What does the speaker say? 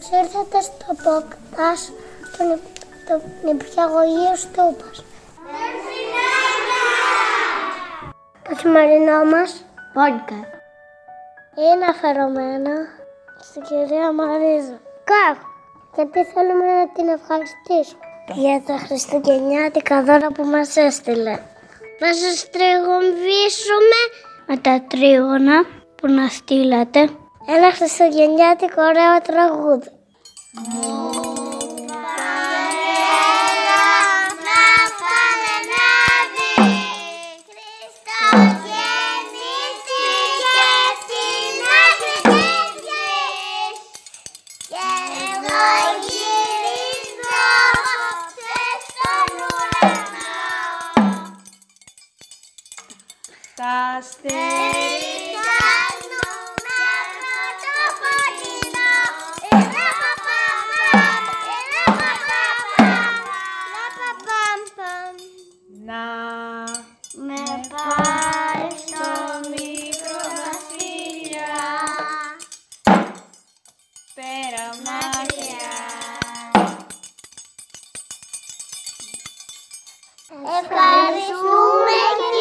Ήρθατε στο podcast των νηπιαγωγείο Στούπας. Το σημερινό μας podcast είναι αφιερωμένο στην κυρία Μαρίζα. Γιατί θέλουμε να την ευχαριστήσουμε για τα χριστουγεννιάτικα δώρα που μας έστειλε. Να σας τριγωνδίσουμε με τα τρίγωνα που να στείλατε ένα χριστουγεννιάτικο ωραίο τραγούδι. Τα αστέρια να με πάει στο μικρό βασίλεια, πέρα μακριά. Ευχαριστούμε.